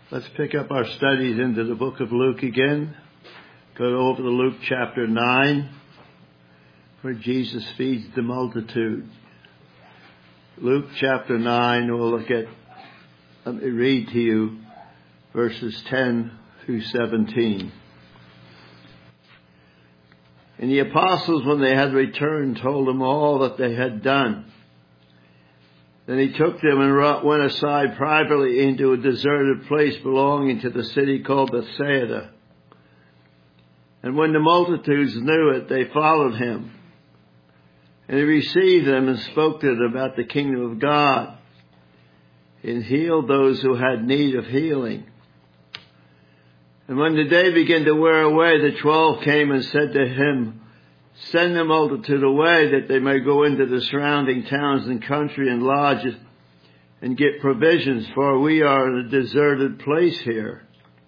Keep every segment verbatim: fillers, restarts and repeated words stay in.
Let's pick up our studies into the book of Luke again. Go over to Luke chapter nine, where Jesus feeds the multitude. Luke chapter nine, we'll look at, let me read to you verses ten through seventeen. And the apostles, when they had returned, told them all that they had done. Then he took them and went aside privately into a deserted place belonging to the city called Bethsaida. And when the multitudes knew it, they followed him. And he received them and spoke to them about the kingdom of God, and healed those who had need of healing. And when the day began to wear away, the twelve came and said to him, "Send the multitude away, that they may go into the surrounding towns and country and lodge and get provisions, for we are in a deserted place here."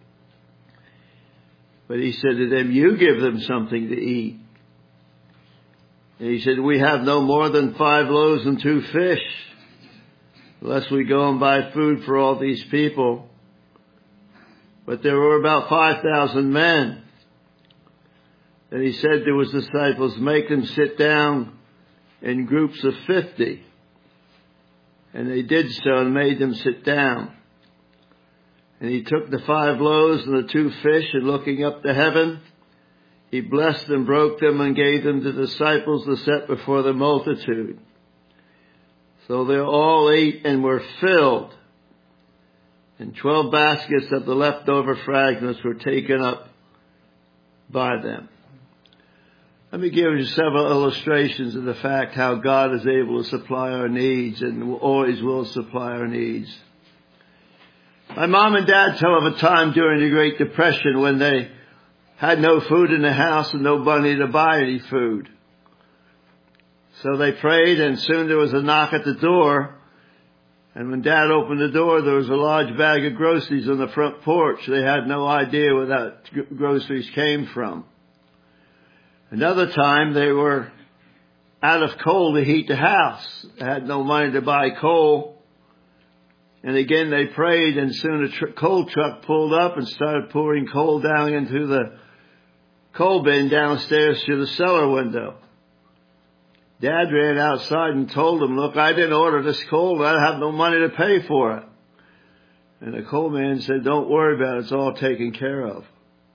But he said to them, "You give them something to eat." And he said, "We have no more than five loaves and two fish, unless we go and buy food for all these people." But there were about five thousand men. And he said to his disciples, "Make them sit down in groups of fifty." And they did so and made them sit down. And he took the five loaves and the two fish, and looking up to heaven, he blessed them, broke them, and gave them to the disciples to set before the multitude. So they all ate and were filled. And twelve baskets of the leftover fragments were taken up by them. Let me give you several illustrations of the fact how God is able to supply our needs and always will supply our needs. My mom and dad tell of a time during the Great Depression when they had no food in the house and no money to buy any food. So they prayed, and soon there was a knock at the door. And when Dad opened the door, there was a large bag of groceries on the front porch. They had no idea where that groceries came from. Another time, they were out of coal to heat the house. They had no money to buy coal. And again, they prayed, and soon a tr- coal truck pulled up and started pouring coal down into the coal bin downstairs through the cellar window. Dad ran outside and told them, "Look, I didn't order this coal, and I have no money to pay for it." And the coal man said, "Don't worry about it, it's all taken care of."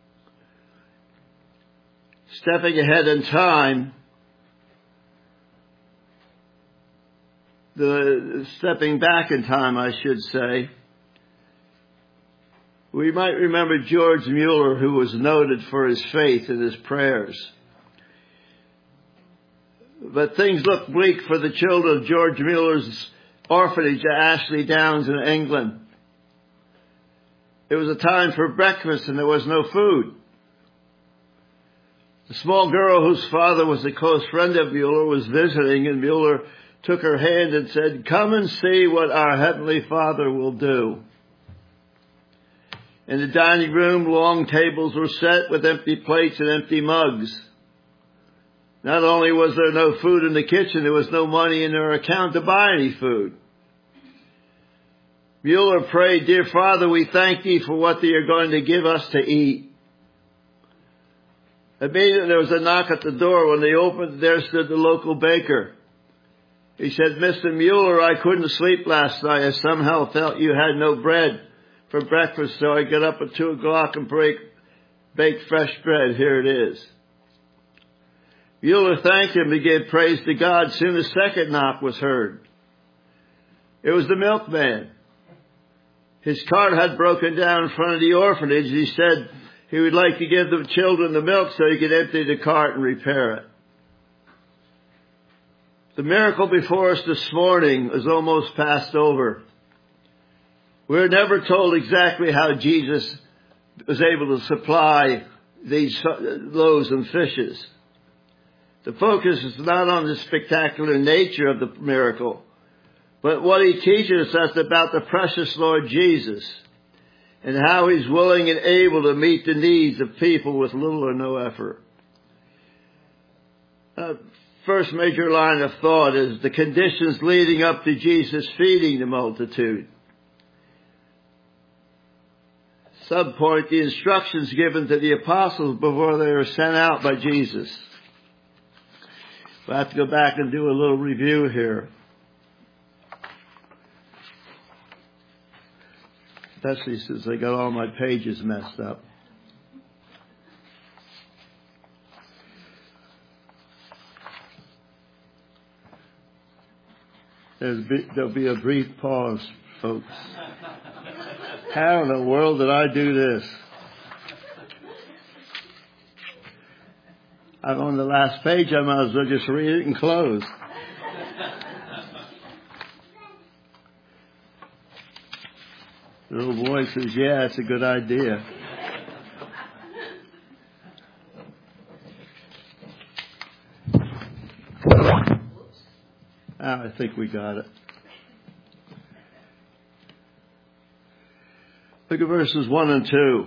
Stepping ahead in time, the stepping back in time, I should say, we might remember George Mueller, who was noted for his faith and his prayers. But things looked bleak for the children of George Mueller's orphanage at Ashley Downs in England. It was a time for breakfast and there was no food. The small girl whose father was a close friend of Mueller was visiting, and Mueller took her hand and said, "Come and see what our Heavenly Father will do." In the dining room, long tables were set with empty plates and empty mugs. Not only was there no food in the kitchen, there was no money in their account to buy any food. Mueller prayed, "Dear Father, we thank Thee for what Thee are going to give us to eat." Immediately there was a knock at the door. When they opened, there stood the local baker. He said, "Mister Mueller, I couldn't sleep last night. I somehow felt you had no bread for breakfast, so I got up at two o'clock and break, bake fresh bread. Here it is." Mueller thanked him and gave praise to God. Soon a second knock was heard. It was the milkman. His cart had broken down in front of the orphanage. He said he would like to give the children the milk so he could empty the cart and repair it. The miracle before us this morning is almost passed over. We're never told exactly how Jesus was able to supply these loaves and fishes. The focus is not on the spectacular nature of the miracle, but what he teaches us about the precious Lord Jesus and how he's willing and able to meet the needs of people with little or no effort. Uh, first major line of thought is the conditions leading up to Jesus feeding the multitude. subpoint, the instructions given to the apostles before they were sent out by Jesus. We'll have to go back and do a little review here. Especially since I got all my pages messed up. There's be, there'll be a brief pause, folks. How in the world did I do this? I'm on the last page. I might as well just read it and close. The little boy says, yeah, it's a good idea. Ah, I think we got it. Look at verses one and two.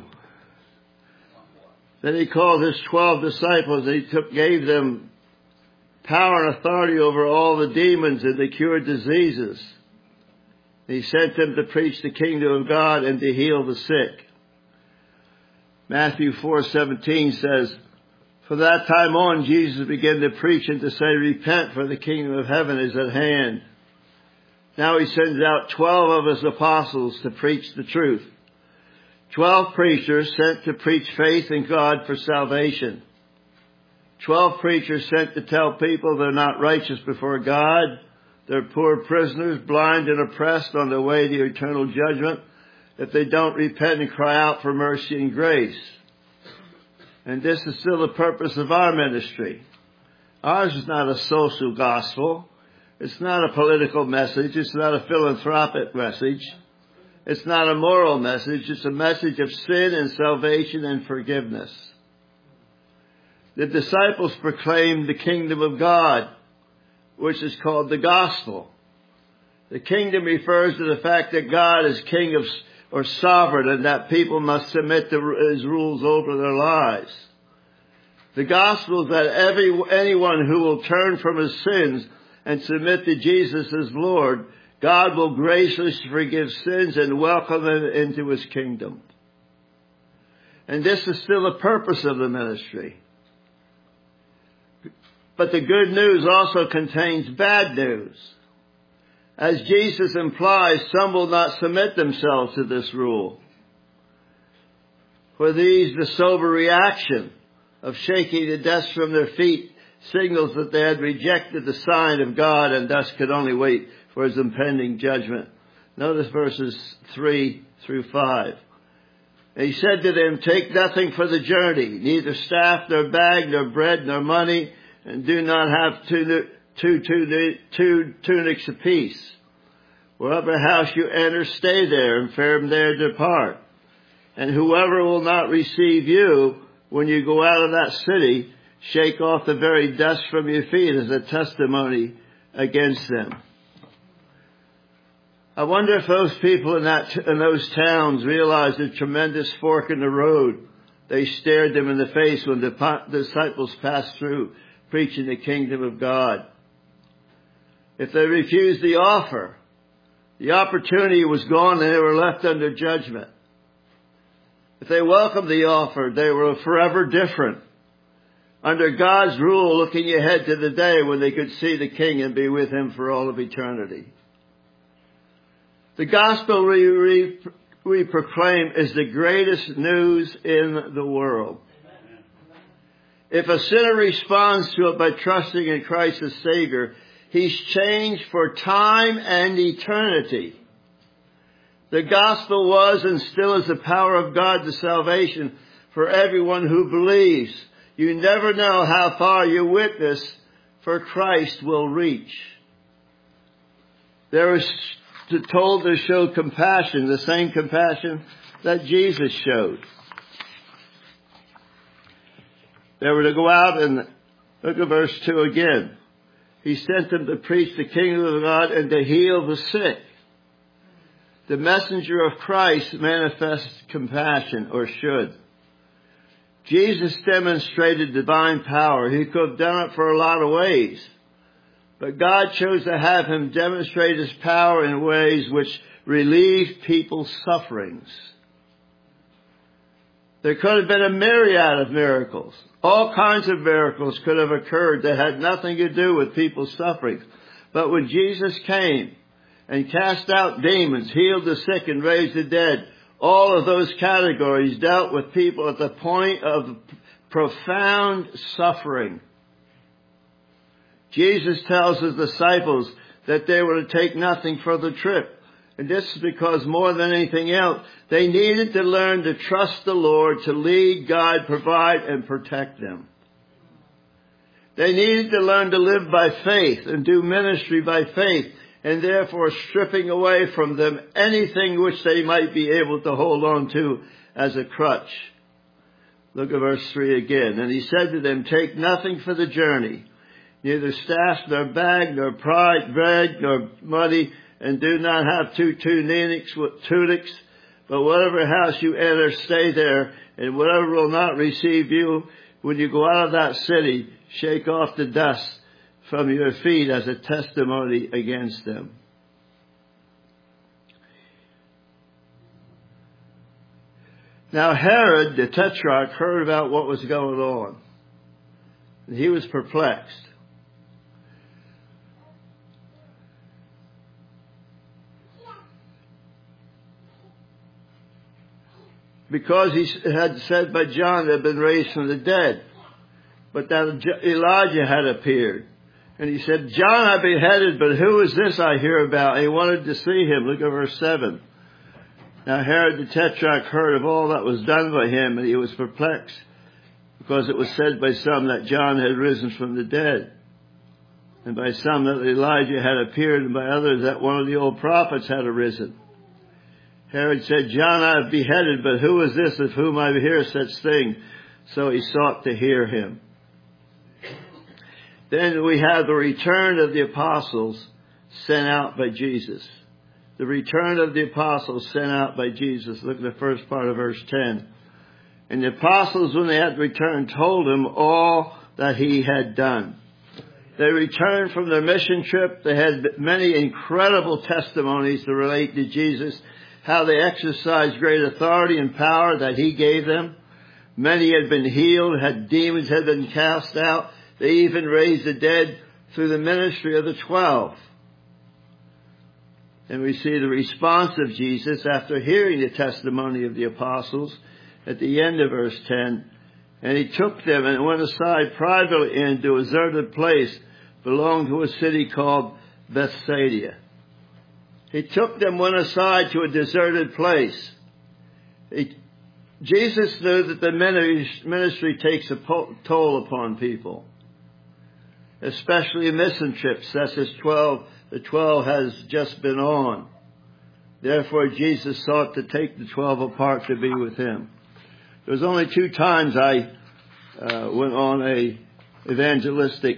Then he called his twelve disciples. He took, gave them power and authority over all the demons, and they cured diseases. He sent them to preach the kingdom of God and to heal the sick. Matthew four seventeen says, from that time on, Jesus began to preach and to say, repent, for the kingdom of heaven is at hand. Now he sends out twelve of his apostles to preach the truth. Twelve preachers sent to preach faith in God for salvation. Twelve preachers sent to tell people they're not righteous before God. They're poor prisoners, blind and oppressed on their way to eternal judgment if they don't repent and cry out for mercy and grace. And this is still the purpose of our ministry. Ours is not a social gospel. It's not a political message. It's not a philanthropic message. It's not a moral message. It's a message of sin and salvation and forgiveness. The disciples proclaimed the kingdom of God, which is called the gospel. The kingdom refers to the fact that God is king of or sovereign, and that people must submit to his rules over their lives. The gospel is that every, anyone who will turn from his sins and submit to Jesus as Lord, God will graciously forgive sins and welcome them into his kingdom. And this is still the purpose of the ministry. But the good news also contains bad news. As Jesus implies, some will not submit themselves to this rule. For these, the sober reaction of shaking the dust from their feet signals that they had rejected the sign of God and thus could only wait for his impending judgment. Notice verses three through five. And he said to them, take nothing for the journey, neither staff, nor bag, nor bread, nor money, and do not have two, two, two, two tunics apiece. Wherever house you enter, stay there, and from there depart. And whoever will not receive you, when you go out of that city, shake off the very dust from your feet as a testimony against them. I wonder if those people in that in those towns realized the tremendous fork in the road they stared them in the face when the disciples passed through preaching the kingdom of God. If they refused the offer, the opportunity was gone and they were left under judgment. If they welcomed the offer, they were forever different. Under God's rule, looking ahead to the day when they could see the King and be with him for all of eternity. The gospel we, we, we proclaim is the greatest news in the world. If a sinner responds to it by trusting in Christ as Savior, he's changed for time and eternity. The gospel was and still is the power of God to salvation for everyone who believes. You never know how far your witness for Christ will reach. They were told to show compassion, the same compassion that Jesus showed. They were to go out and look at verse two again. He sent them to preach the kingdom of God and to heal the sick. The messenger of Christ manifests compassion, or should. Jesus demonstrated divine power. He could have done it for a lot of ways. But God chose to have him demonstrate his power in ways which relieve people's sufferings. There could have been a myriad of miracles. All kinds of miracles could have occurred that had nothing to do with people's suffering. But when Jesus came and cast out demons, healed the sick and raised the dead, all of those categories dealt with people at the point of profound suffering. Jesus tells his disciples that they were to take nothing for the trip. And this is because more than anything else, they needed to learn to trust the Lord to lead, guide, provide, and protect them. They needed to learn to live by faith and do ministry by faith, and therefore stripping away from them anything which they might be able to hold on to as a crutch. Look at verse three again. And he said to them, take nothing for the journey, neither staff, nor bag, nor pride, bread, nor money, and do not have two tunics, tunics, but whatever house you enter, stay there, and whatever will not receive you, when you go out of that city, shake off the dust from your feet as a testimony against them. Now Herod, the Tetrarch, heard about what was going on, and he was perplexed. Because he had said by John that had been raised from the dead, but that Elijah had appeared. And he said, John I beheaded, but who is this I hear about? And he wanted to see him. Look at verse seven. Now Herod the Tetrarch heard of all that was done by him, and he was perplexed, because it was said by some that John had risen from the dead, and by some that Elijah had appeared, and by others that one of the old prophets had arisen. Herod said, John I have beheaded, but who is this of whom I hear such thing? So he sought to hear him. Then we have the return of the apostles sent out by Jesus. The return of the apostles sent out by Jesus. Look at the first part of verse ten. And the apostles, when they had returned, told him all that he had done. They returned from their mission trip. They had many incredible testimonies to relate to Jesus, how they exercised great authority and power that he gave them. Many had been healed, had demons had been cast out. They even raised the dead through the ministry of the twelve. And we see the response of Jesus after hearing the testimony of the apostles at the end of verse ten. And he took them and went aside privately into a deserted place belonging to a city called Bethsaida. He took them, went aside to a deserted place. He, Jesus knew that the ministry takes a toll upon people, especially mission trips such as twelve, the twelve has just been on. Therefore, Jesus sought to take the twelve apart to be with him. There was only two times I uh, went on a evangelistic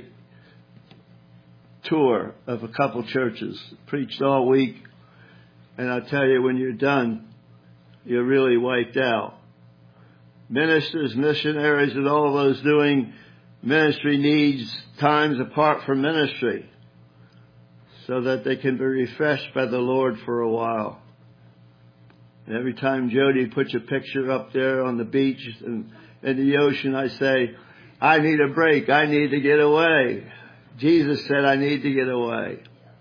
tour of a couple churches, preached all week, and I tell you, when you're done, you're really wiped out. Ministers, missionaries, and all those doing ministry needs times apart from ministry so that they can be refreshed by the Lord for a while. And every time Jody puts a picture up there on the beach and in the ocean, I say, I need a break. I need to get away. Jesus said, I need to get away.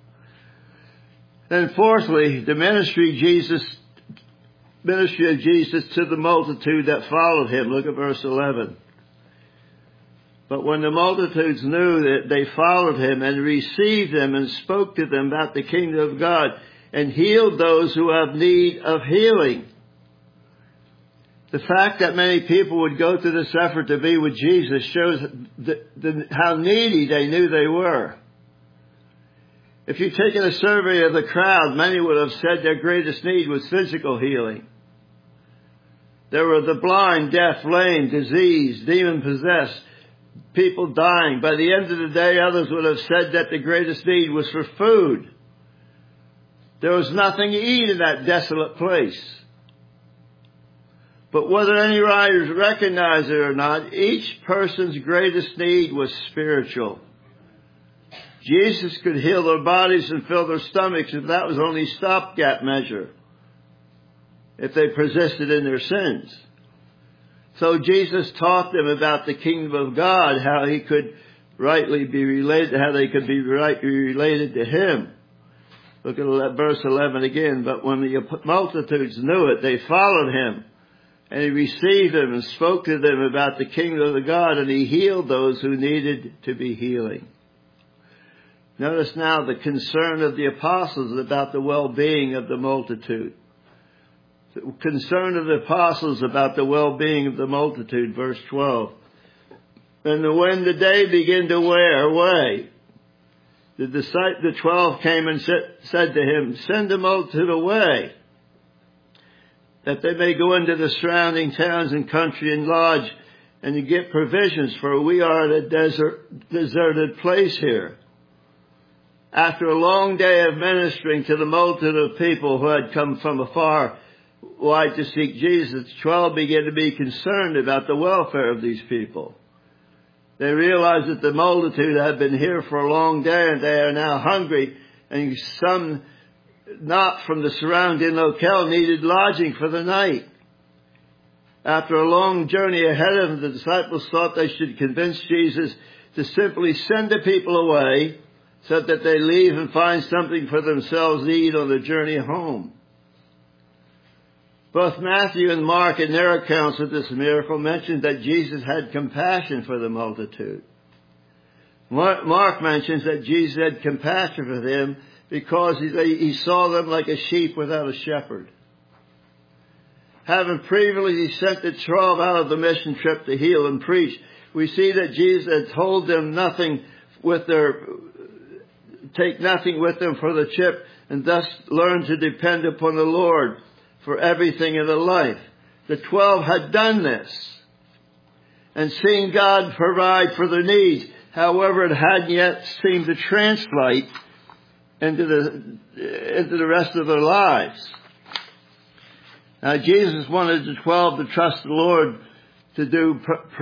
And fourthly, the ministry Jesus, ministry of Jesus to the multitude that followed him. Look at verse eleven. But when the multitudes knew that, they followed him and received him and spoke to them about the kingdom of God and healed those who have need of healing. The fact that many people would go through this effort to be with Jesus shows the, the, how needy they knew they were. If you'd taken a survey of the crowd, many would have said their greatest need was physical healing. There were the blind, deaf, lame, diseased, demon-possessed, people dying. By the end of the day, others would have said that the greatest need was for food. There was nothing to eat in that desolate place. But whether any writers recognize it or not, each person's greatest need was spiritual. Jesus could heal their bodies and fill their stomachs if that was only a stopgap measure, if they persisted in their sins. So Jesus taught them about the kingdom of God, how he could rightly be related, how they could be rightly related to him. Look at verse eleven again. But when the multitudes knew it, they followed him. And he received them and spoke to them about the kingdom of God, and he healed those who needed to be healing. Notice now the concern of the apostles about the well-being of the multitude. The concern of the apostles about the well-being of the multitude, verse twelve. And when the day began to wear away, the disciples, the twelve came and said, said to him, "Send the multitude away, that they may go into the surrounding towns and country and lodge and to get provisions, for we are at a desert, deserted place here." After a long day of ministering to the multitude of people who had come from afar wide to seek Jesus, twelve began to be concerned about the welfare of these people. They realized that the multitude had been here for a long day and they are now hungry, and some not from the surrounding locale needed lodging for the night. After a long journey ahead of them, the disciples thought they should convince Jesus to simply send the people away so that they leave and find something for themselves to eat on the journey home. Both Matthew and Mark, in their accounts of this miracle, mentioned that Jesus had compassion for the multitude. Mark mentions that Jesus had compassion for them because he saw them like a sheep without a shepherd. Having previously sent the twelve out of the mission trip to heal and preach, we see that Jesus had told them nothing with their, take nothing with them for the trip, and thus learn to depend upon the Lord for everything in their life. The twelve had done this and seen God provide for their needs. However, it hadn't yet seemed to translate into the, into the rest of their lives. Now, Jesus wanted the twelve to trust the Lord to do,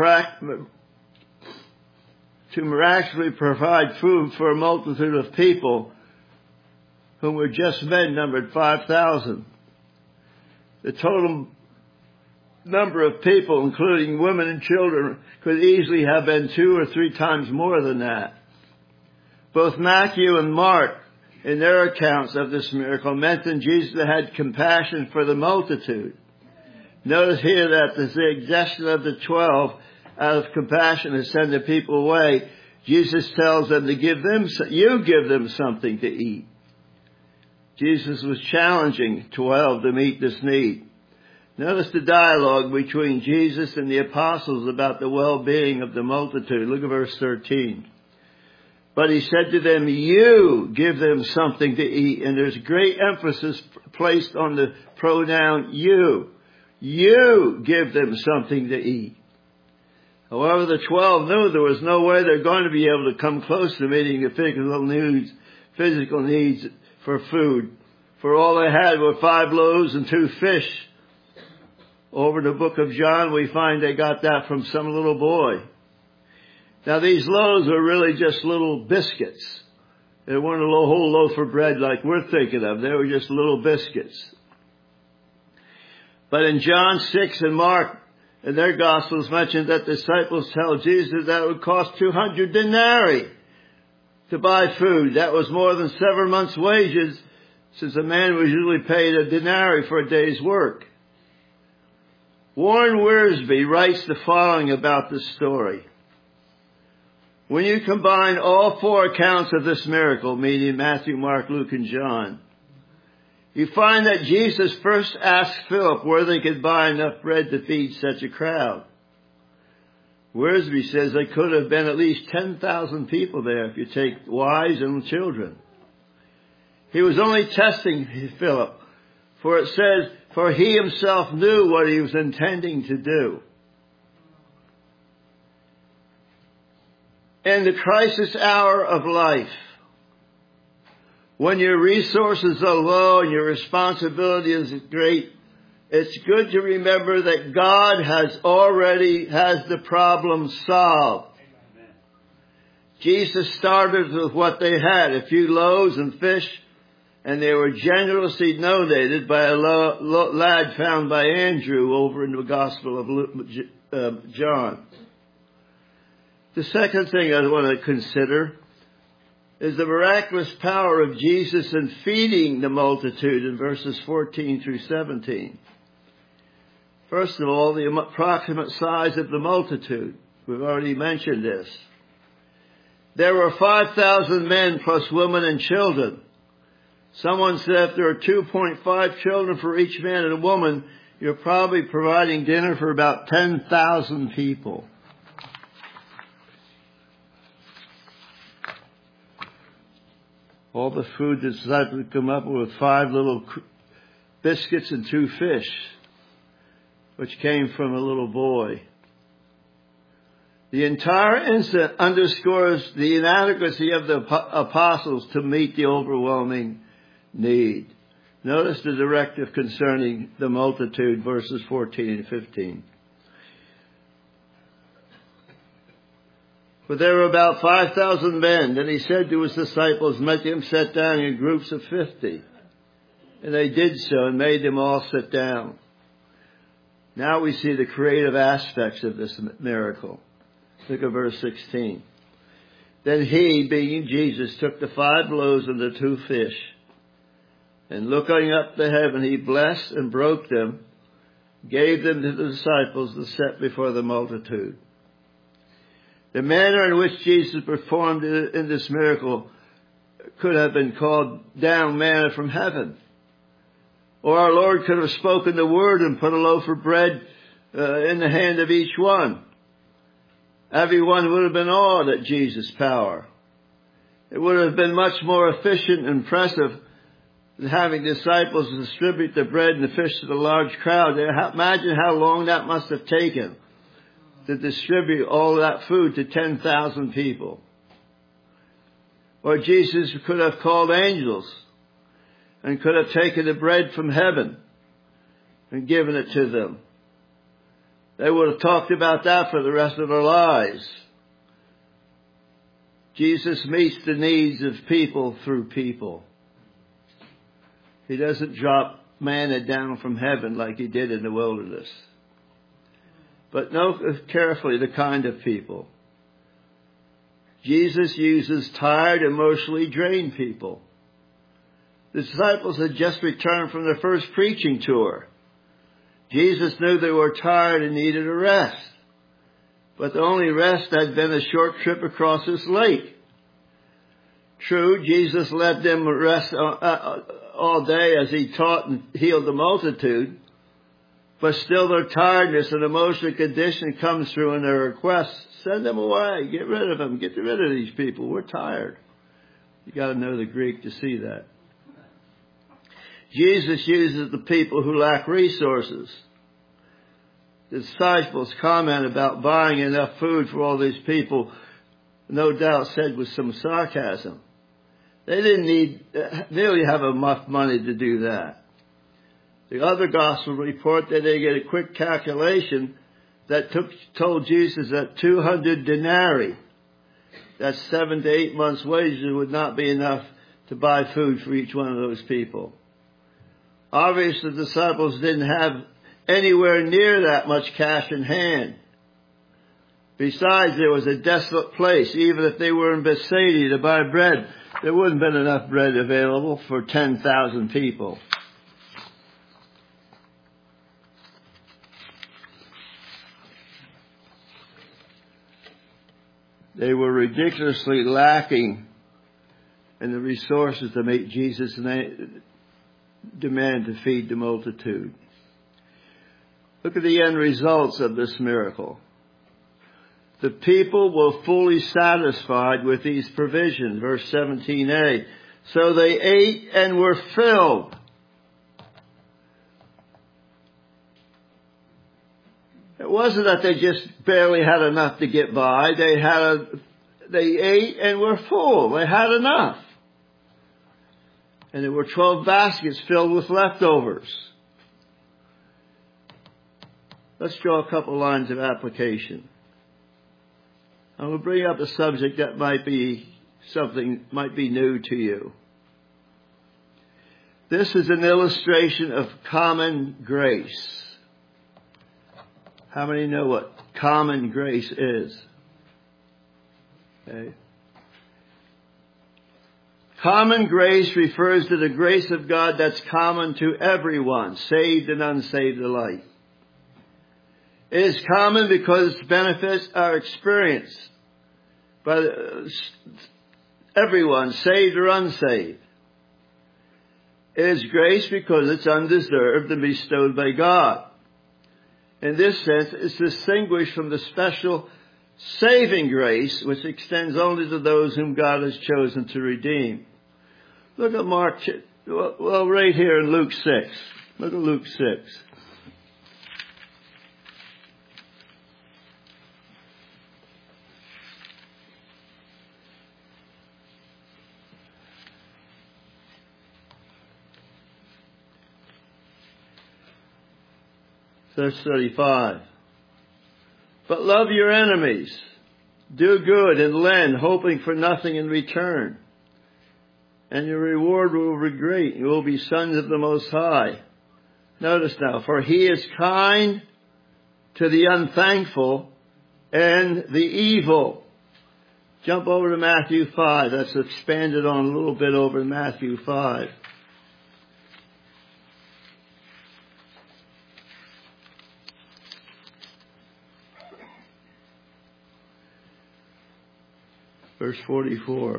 to miraculously provide food for a multitude of people whom were just men, numbered five thousand. The total number of people, including women and children, could easily have been two or three times more than that. Both Matthew and Mark, in their accounts of this miracle, mention Jesus had compassion for the multitude. Notice here that the suggestion of the twelve, out of compassion, to send the people away, Jesus tells them to give them, you give them something to eat. Jesus was challenging twelve to meet this need. Notice the dialogue between Jesus and the apostles about the well-being of the multitude. Look at verse thirteen. But he said to them, you give them something to eat. And there's great emphasis placed on the pronoun you. You give them something to eat. However, the twelve knew there was no way they're going to be able to come close to meeting the physical needs, physical needs for food. For all they had were five loaves and two fish. Over in the book of John, we find they got that from some little boy. Now, these loaves were really just little biscuits. They weren't a whole loaf of bread like we're thinking of. They were just little biscuits. But in John six and Mark, in their Gospels, mentioned that disciples tell Jesus that it would cost two hundred denarii to buy food. That was more than seven months' wages, since a man was usually paid a denarii for a day's work. Warren Wiersbe writes the following about this story. When you combine all four accounts of this miracle, meaning Matthew, Mark, Luke, and John, you find that Jesus first asked Philip where they could buy enough bread to feed such a crowd. Wiersbe says there could have been at least ten thousand people there if you take wives and children. He was only testing Philip, for it says, for he himself knew what he was intending to do. In the crisis hour of life, when your resources are low and your responsibility is great, it's good to remember that God has already has the problem solved. Amen. Jesus started with what they had, a few loaves and fish, and they were generously donated by a lad found by Andrew over in the Gospel of Luke, uh, John. The second thing I want to consider is the miraculous power of Jesus in feeding the multitude in verses fourteen through seventeen. First of all, the approximate size of the multitude. We've already mentioned this. There were five thousand men plus women and children. Someone said if there are two point five children for each man and a woman, you're probably providing dinner for about ten thousand people. All the food the disciples come up with five little biscuits and two fish, which came from a little boy. The entire incident underscores the inadequacy of the apostles to meet the overwhelming need. Notice the directive concerning the multitude, verses fourteen and fifteen. For there were about five thousand men. Then he said to his disciples, make them sit down in groups of fifty. And they did so and made them all sit down. Now we see the creative aspects of this miracle. Look at verse sixteen. Then he, being Jesus, took the five loaves and the two fish, and looking up to heaven, he blessed and broke them, gave them to the disciples to set before the multitude. The manner in which Jesus performed in this miracle could have been called down manna from heaven. Or our Lord could have spoken the word and put a loaf of bread uh, in the hand of each one. Everyone would have been awed at Jesus' power. It would have been much more efficient and impressive than having disciples distribute the bread and the fish to the large crowd. Imagine how long that must have taken to distribute all that food to ten thousand people. Or Jesus could have called angels and could have taken the bread from heaven and given it to them. They would have talked about that for the rest of their lives. Jesus meets the needs of people through people. He doesn't drop manna down from heaven like he did in the wilderness. But note carefully the kind of people. Jesus uses tired, emotionally drained people. The disciples had just returned from their first preaching tour. Jesus knew they were tired and needed a rest. But the only rest had been a short trip across this lake. True, Jesus let them rest all day as he taught and healed the multitude. But still their tiredness and emotional condition comes through in their requests. Send them away. Get rid of them. Get rid of these people. We're tired. You got to know the Greek to see that. Jesus uses the people who lack resources. The disciples' comment about buying enough food for all these people, no doubt said with some sarcasm. They didn't need nearly have enough money to do that. The other gospel report that they get a quick calculation that took, told Jesus that two hundred denarii, that's seven to eight months' wages, would not be enough to buy food for each one of those people. Obviously, the disciples didn't have anywhere near that much cash in hand. Besides, there was a desolate place. Even if they were in Bethsaida to buy bread, there wouldn't have been enough bread available for ten thousand people. They were ridiculously lacking in the resources to meet Jesus' demand to feed the multitude. Look at the end results of this miracle. The people were fully satisfied with these provisions. Verse seventeen a. So they ate and were filled. It wasn't that they just barely had enough to get by. They had a, they ate and were full. They had enough. And there were twelve baskets filled with leftovers. Let's draw a couple lines of application. I will bring up a subject that might be something, might be new to you. This is an illustration of common grace. How many know what common grace is. Okay. Common grace refers to the grace of God that's common to everyone, saved and unsaved alike. It is common because its benefits are experienced by everyone, saved or unsaved. It is grace because it's undeserved and bestowed by God. In this sense, it's distinguished from the special saving grace which extends only to those whom God has chosen to redeem. Look at Mark, well, right here in Luke six. Look at Luke six. Verse thirty-five. But love your enemies. Do good and lend, hoping for nothing in return. And your reward will be great. You will be sons of the Most High. Notice now, for He is kind to the unthankful and the evil. Jump over to Matthew five. That's expanded on a little bit over in Matthew five. Verse forty-four.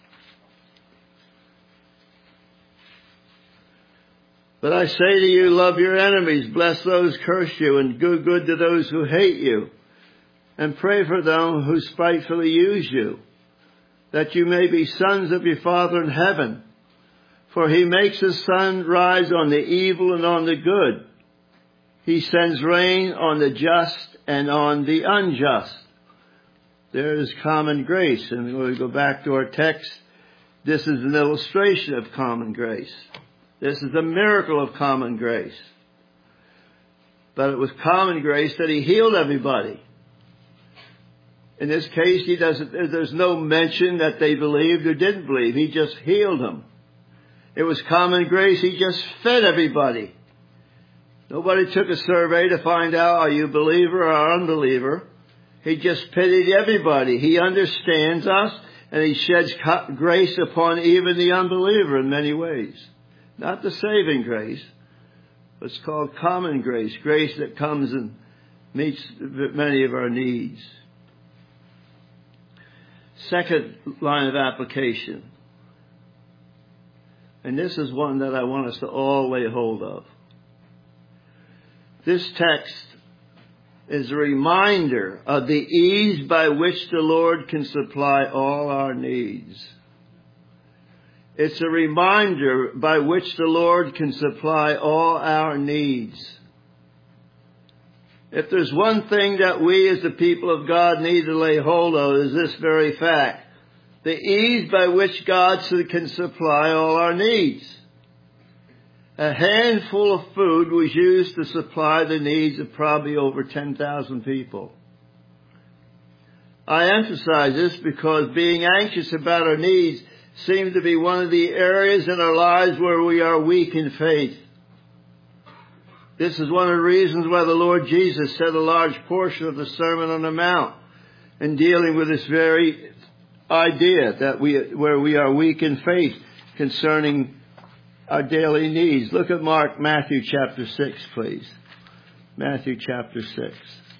But I say to you, love your enemies, bless those who curse you, and do good to those who hate you, and pray for them who spitefully use you, that you may be sons of your Father in heaven. For He makes His sun rise on the evil and on the good. He sends rain on the just and on the unjust. There is common grace. And when we go back to our text, this is an illustration of common grace. This is a miracle of common grace. But it was common grace that He healed everybody. In this case, he doesn't, there's no mention that they believed or didn't believe. He just healed them. It was common grace. He just fed everybody. Nobody took a survey to find out, are you a believer or unbeliever? He just pitied everybody. He understands us, and He sheds grace upon even the unbeliever in many ways. Not the saving grace, but it's called common grace. Grace that comes and meets many of our needs. Second line of application. And this is one that I want us to all lay hold of. This text is a reminder of the ease by which the Lord can supply all our needs. It's a reminder by which the Lord can supply all our needs. If there's one thing that we as the people of God need to lay hold of, is this very fact. The ease by which God can supply all our needs. A handful of food was used to supply the needs of probably over ten thousand people. I emphasize this because being anxious about our needs seems to be one of the areas in our lives where we are weak in faith. This is one of the reasons why the Lord Jesus said a large portion of the Sermon on the Mount in dealing with this very idea that we, where we are weak in faith concerning our daily needs. Look at Mark, Matthew chapter six, please. Matthew chapter six.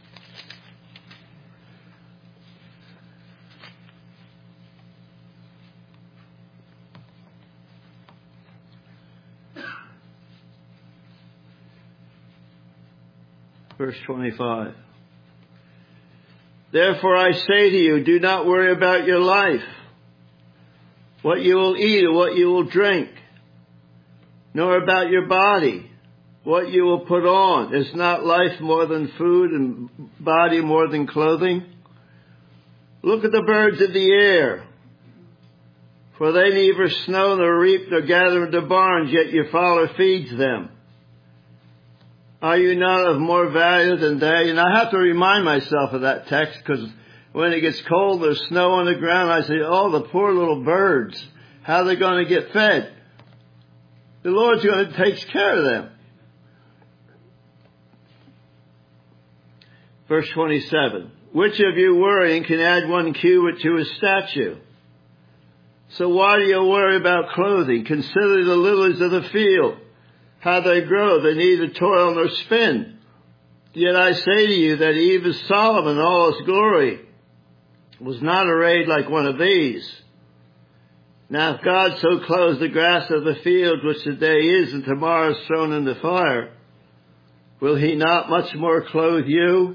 Verse twenty-five. Therefore I say to you, do not worry about your life, what you will eat or what you will drink, nor about your body, what you will put on. Is not life more than food and body more than clothing? Look at the birds of the air, for they neither sow nor reap nor gather into barns, yet your Father feeds them. Are you not of more value than they? And I have to remind myself of that text, because when it gets cold, there's snow on the ground, I say, oh, the poor little birds. How are they going to get fed? The Lord's going to take care of them. Verse twenty-seven. Which of you worrying can add one cubit to his stature? So why do you worry about clothing? Consider the lilies of the field, how they grow. They neither toil nor spin. Yet I say to you that even Solomon in all his glory was not arrayed like one of these. Now if God so clothes the grass of the field, which today is and tomorrow is thrown in the fire, will he not much more clothe you,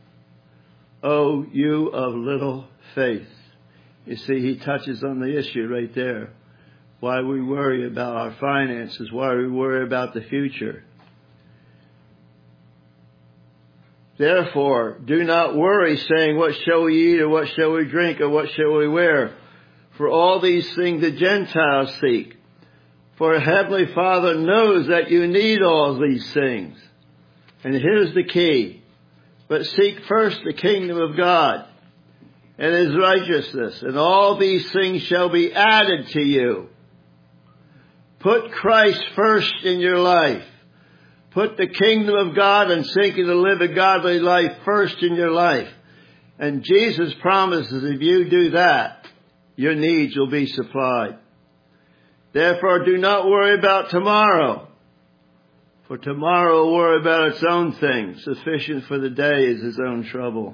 O you of little faith? You see, he touches on the issue right there. Why we worry about our finances, why we worry about the future. Therefore, do not worry, saying, what shall we eat, or what shall we drink, or what shall we wear? For all these things the Gentiles seek. For a Heavenly Father knows that you need all these things. And here's the key. But seek first the kingdom of God and his righteousness, and all these things shall be added to you. Put Christ first in your life. Put the kingdom of God and seeking to live a godly life first in your life. And Jesus promises if you do that, your needs will be supplied. Therefore, do not worry about tomorrow, for tomorrow will worry about its own things. Sufficient for the day is its own trouble.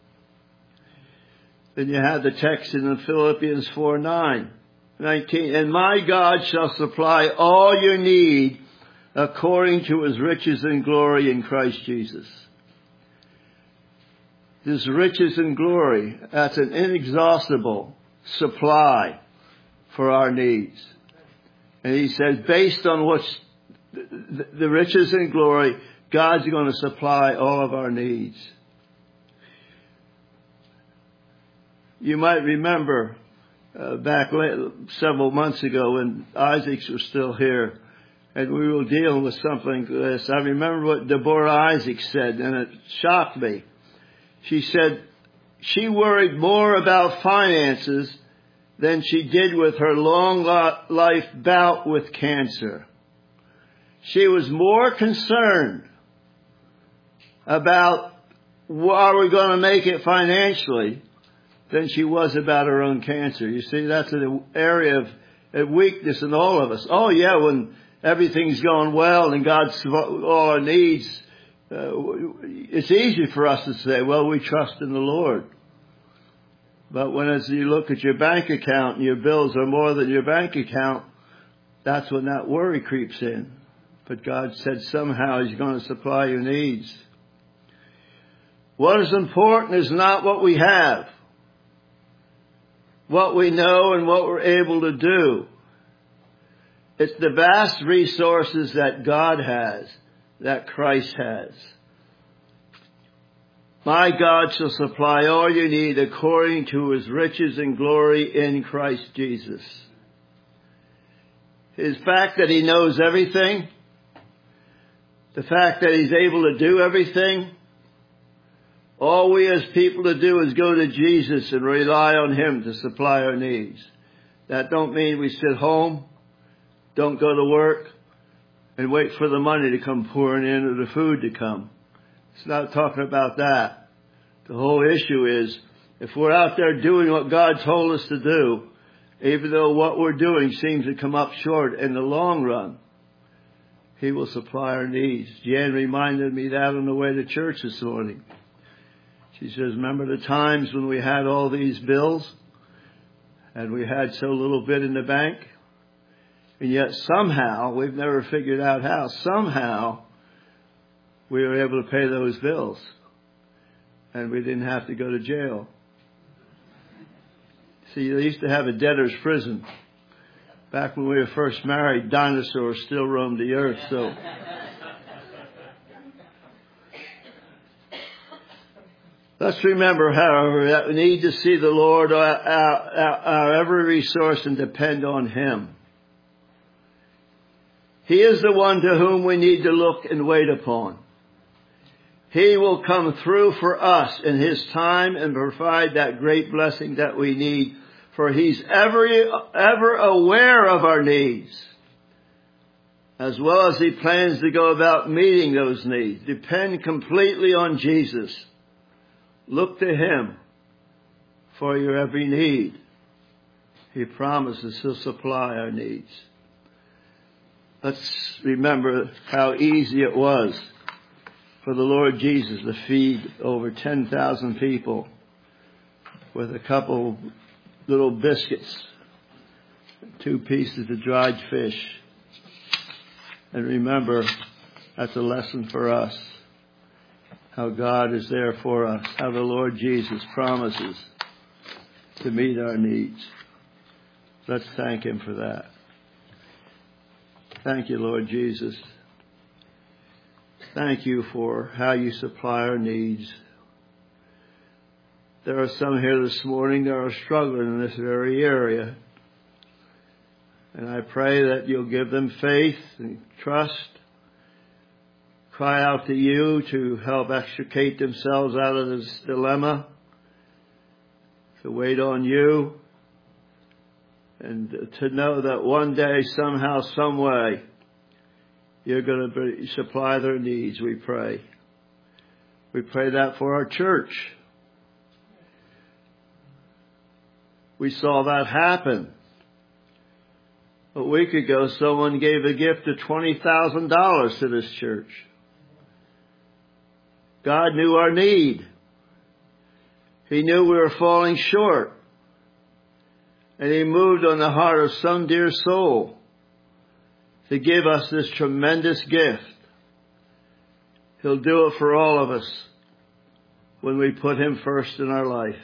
Then you have the text in Philippians four nine, nineteen. And my God shall supply all your need according to his riches and glory in Christ Jesus. This riches and glory, that's an inexhaustible supply for our needs. And he says, based on what's the, the riches and glory, God's going to supply all of our needs. You might remember uh, back several months ago when Isaacs was still here, and we were dealing with something like this. I remember what Deborah Isaacs said, and it shocked me. She said she worried more about finances than she did with her long life bout with cancer. She was more concerned about are we going to make it financially than she was about her own cancer. You see, that's an area of, of weakness in all of us. Oh yeah, when everything's going well and God's all our needs, uh, it's easy for us to say, well, we trust in the Lord. But when as you look at your bank account and your bills are more than your bank account, that's when that worry creeps in. But God said somehow he's going to supply your needs. What is important is not what we have, what we know and what we're able to do. It's the vast resources that God has, that Christ has. My God shall supply all you need according to his riches and glory in Christ Jesus. His fact that he knows everything, the fact that he's able to do everything, all we as people to do is go to Jesus and rely on him to supply our needs. That don't mean we sit home, don't go to work, and wait for the money to come pouring in or the food to come. It's not talking about that. The whole issue is if we're out there doing what God told us to do, even though what we're doing seems to come up short in the long run, he will supply our needs. Jan reminded me that on the way to church this morning. She says, remember the times when we had all these bills and we had so little bit in the bank? And yet somehow, we've never figured out how, somehow we were able to pay those bills. And we didn't have to go to jail. See, they used to have a debtor's prison. Back when we were first married, dinosaurs still roamed the earth. So, let's remember, however, that we need to see the Lord our, our, our every resource and depend on him. He is the one to whom we need to look and wait upon. He will come through for us in his time and provide that great blessing that we need. For he's ever, ever aware of our needs, as well as he plans to go about meeting those needs. Depend completely on Jesus. Look to Him for your every need. He promises He'll supply our needs. Let's remember how easy it was for the Lord Jesus to feed over ten thousand people with a couple little biscuits, two pieces of dried fish. And remember, that's a lesson for us. How God is there for us. How the Lord Jesus promises to meet our needs. Let's thank Him for that. Thank you, Lord Jesus. Thank you for how you supply our needs. There are some here this morning that are struggling in this very area. And I pray that you'll give them faith and trust. Cry out to you to help extricate themselves out of this dilemma. To wait on you. And to know that one day, somehow, some way, you're going to supply their needs, we pray. We pray that for our church. We saw that happen. A week ago, someone gave a gift of twenty thousand dollars to this church. God knew our need. He knew we were falling short. And He moved on the heart of some dear soul to give us this tremendous gift. He'll do it for all of us when we put Him first in our life.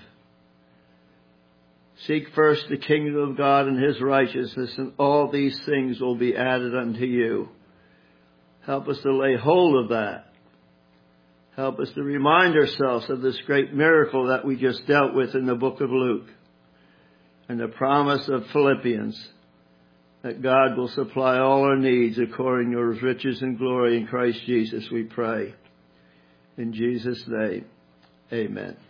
Seek first the kingdom of God and His righteousness, and all these things will be added unto you. Help us to lay hold of that. Help us to remind ourselves of this great miracle that we just dealt with in the book of Luke. And the promise of Philippians that God will supply all our needs according to His riches and glory in Christ Jesus, we pray. In Jesus' name, amen.